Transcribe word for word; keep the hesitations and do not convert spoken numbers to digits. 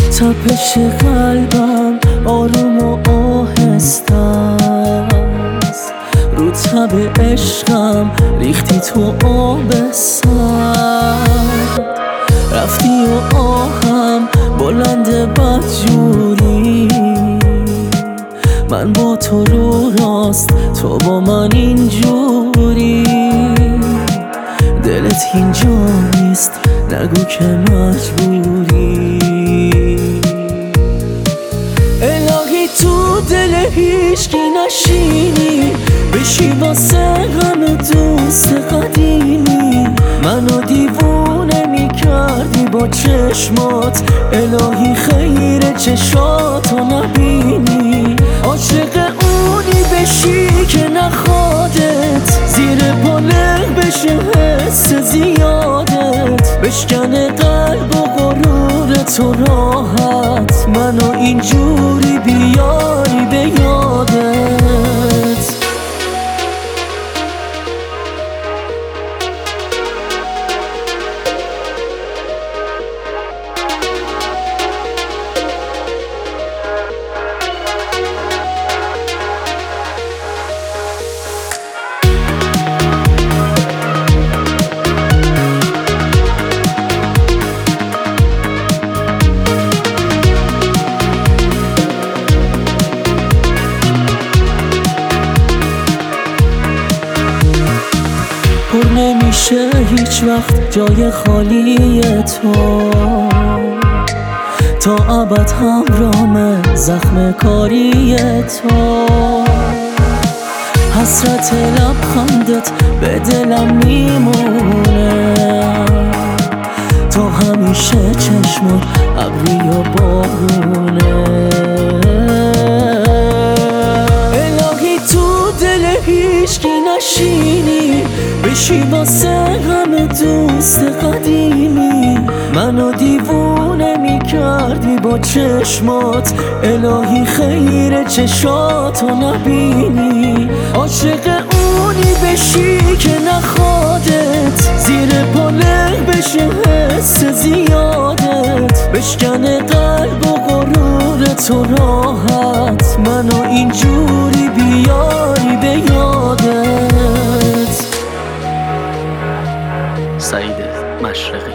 تپش قلبم آروم و آهسته است، رو تب عشقم ریختی تو آب سرد. رفتی و آهم بلند بدجوری، من با تو رو راست، تو با من اینجوری. دلت اینجا نیست، نگو که مجبوری. الهی تو دل هیچکی نشینی، بشی واسه غم دوست قدیمی. منو دیوونه میکردی با چشمات، الهی خیر چشاتو نبینی. عاشق اونی بشی که نخوادت، زیر بالغ بشه حس زیادت، بشکنه قلب و غرور تو راحت، منو اینجوری بیاری به یادت. پر نمیشه هیچ وقت جای خالی تو، تا ابد همرام زخم کاری تو. حسرت لبخندت به دلم میمونه، تا همیشه چشمت ابری و بارونه. الهی تو دل هیچکی نشینی، بشی واسه غم دوست قدیمی. منو دیوونه میکردی با چشمات، الهی خیر چشاتو نبینی. عاشق اونی بشی که نخوادت، زیر بالغ بشه حس زیادت، بشکنه قلب و غرور تو راحت، منو اینجوری بیاری به یادت. سعید مشرقی.